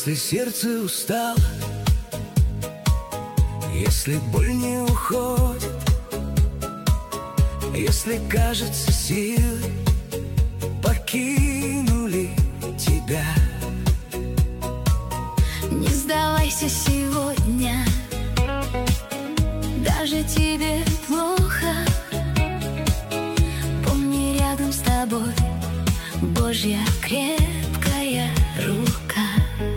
Если сердце устало, если боль не уходит, если кажется, силы покинули тебя, не сдавайся сегодня, даже тебе плохо. Помни, рядом с тобой Божья крепкая рука.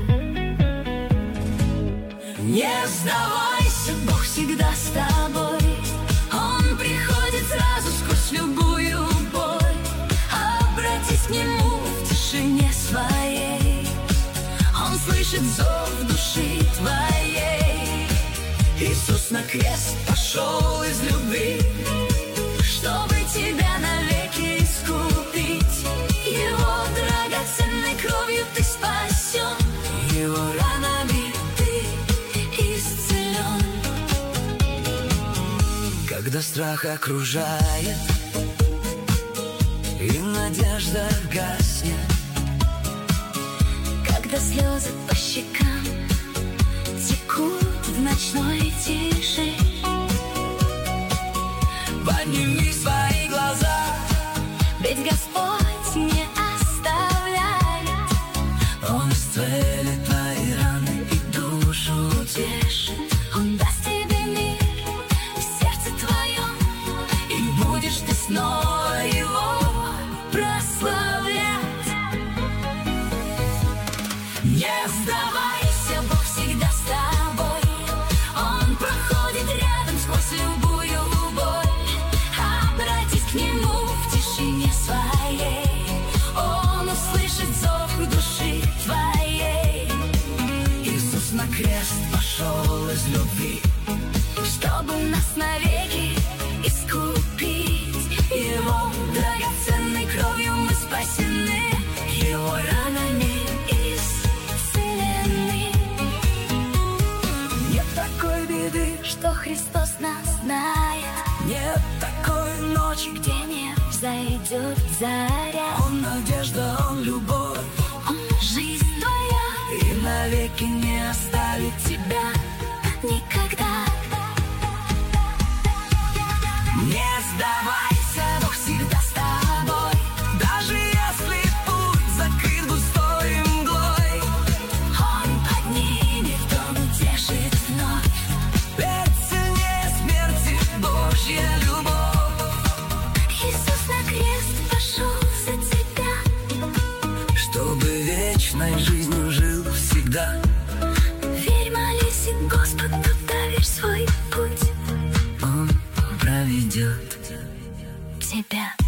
Не сдавайся, Бог всегда с тобой. Он приходит сразу сквозь любую боль. Обратись к Нему в тишине своей. Он слышит зов души твоей. Иисус на крест пошел из любви, чтобы тебя навеки искупить. Его драгоценной кровью ты спасен, Его ранами ты исцелен. Когда страх окружает и надежда гаснет, когда слезы по щекам текут в ночной тиши, подними свои глаза, ведь Господь не оставляет. Он исцелит твои раны и душу утешит. Он даст тебе мир в сердце твоем, И будешь ты снова Его прославлять. не Сдавайся, Бог всегда с тобой. Он проходит рядом сквозь любую боль. Обратись к Нему в тишине своей. Он услышит зов души твоей. Иисус на крест пошел из любви, Чтобы нас навеки искупить. Его драгоценной кровью мы спасены, Его ранами исцелены. нет такой беды, Что Христос нас знает, нет такой ночи, где не взойдет заря. Он надежда, Он любовь, Он жизнь твоя, и навеки не оставит тебя. никогда. Не сдавайся, Бог всегда с тобой, даже если путь закрыт густой мглой. Он поднимет, Он утешит вновь. Ведь сильнее смерти Божья любовь, Иисус на крест пошел за тебя, чтобы вечной жизнью жил всегда. верь, молись, и Господу доверь свой путь. Он проведет Тебя.